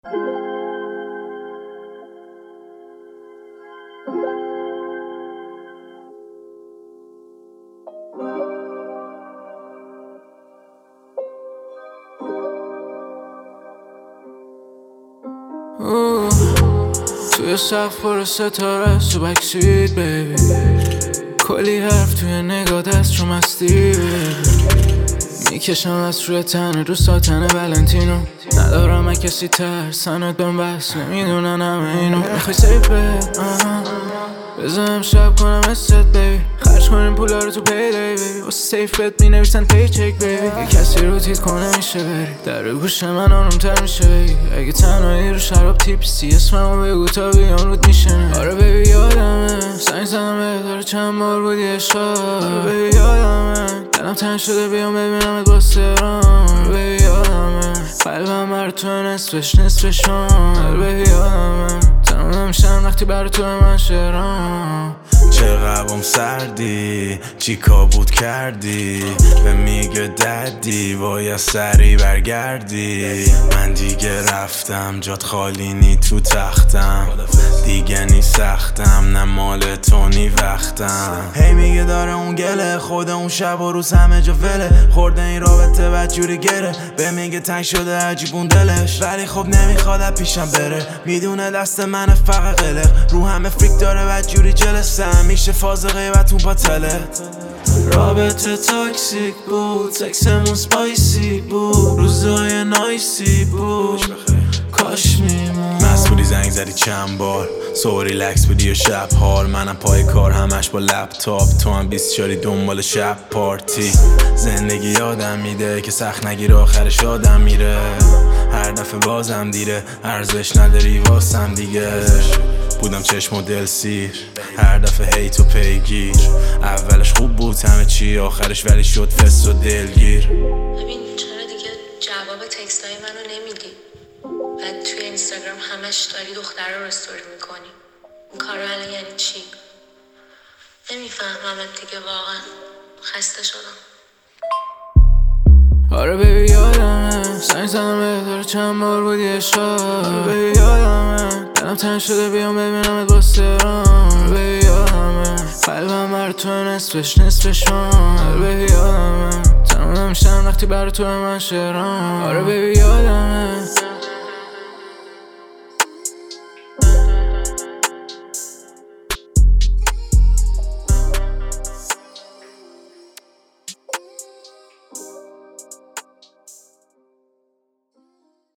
توی سقف پر ستاره تو بکسید بیبی، کلی حرف توی نگاه دست رو مستی میکشم از روی تنه رو ساتن ولنتینو. ندارم کسی ترسنت بهم بس نمیدونن همه اینو. میخوای سیفت بزنم شب کنم است بیبی، خرج کنیم پولا رو تو پیدای بیبی، واسه سیفت مینویسن پیچک بیبی. یه کسی رو تیت کنه میشه بری در گوش من آرومتر میشه بگی. اگه تنهایی رو شراب تیپسی اسممو بگو تا بیام رود میشنه. آره بیبی یادمه سنگ زدم بهداره چند بار بودی اشار. آره بیبی یادمه دلم تنگ شده بیام ببینمت با سرام. آره بیبی یادمه قلبم بر تو نصفشان. آره بیبی یادمه تمام میشم وقتی بر تو من شعرام. چقدرم سردی چی کابود کردی به میگه دردی باید سری برگردی. من دیگه رفتم جات خالی نی تو تختم، دیگه نی سختم نه مال تو نی وقتم. هی میگه داره اون گله خود اون شب و روز همه جا وله خورده این رابطه بدجوری گره به میگه تنگ شده عجیبون دلش ولی خب نمیخواد پیشم بره. میدونه دست من فقط قلق رو همه فریک داره بدجوری جلسم میشه فاز غیبتون باطله. رابطه تاکسیک بود سکسمون سپایسی بود روزای نایسی بود کاش میمون. مسئولی زنگ زدی چند بار سو ریلکس بودی و شب حال منم پای کار همش با لپتاپ تو هم 24 دنبال شب پارتی. زندگی یادم میده که سخت نگیر آخرش آدم میره هر دفعه بازم دیره ارزش نداری واسم دیگه. بودم چشم و دل سیر هر دفعه هی تو پیگیر اولش خوب بود همه چی آخرش ولی شد فس و دلگیر. ببین چرا دیگه جواب تکستای منو نمیدی؟ بعد توی اینستاگرام همش داری دختره رو استوری میکنی. این کارا الان یعنی چی؟ نمیفهممت دیگه واقعا خسته شدم. آره بیبی یادمه سنگ زدم بهداره چند بار بودی اشار. آره بیبی یادمه دلم تنگ شده بیام ببینمت با سرام. آره بیبی یادمه قلبم بر تو نصفشان. آره بیبی یادمه تمام میشم وقتی بر تو من شعرام. آره بیبی یادمه